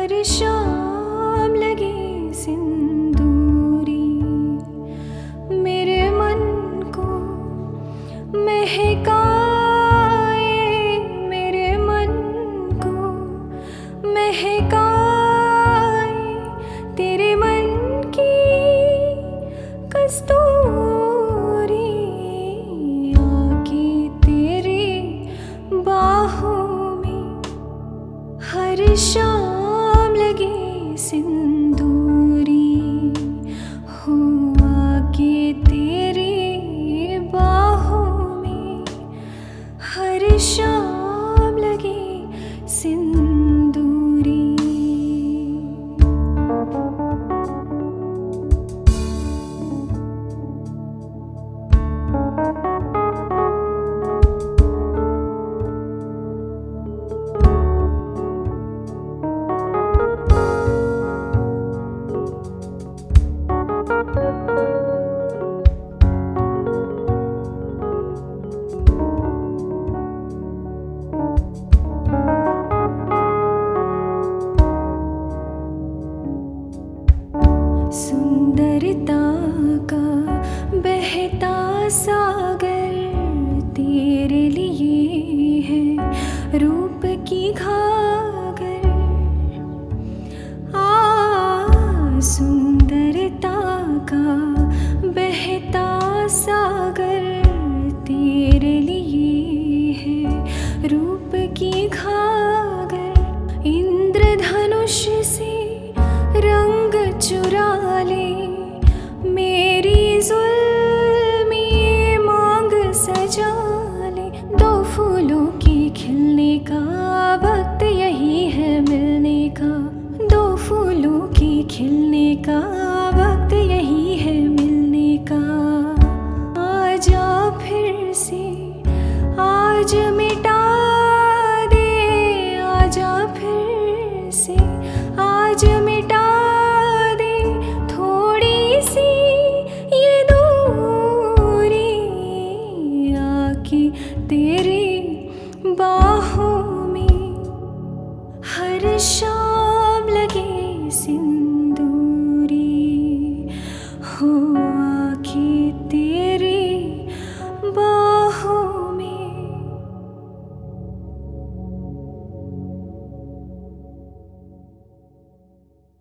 हर शाम लगे सिंदूरी, मेरे मन को महकाए, मेरे मन को महकाए, तेरे मन की कस्तूरी, आके तेरे बाहों में हर शाम लगे सिंदूरी, हो आके तेरे बाहों में हर शाम लगे सिंदूरी। सुंदरता का बहता सा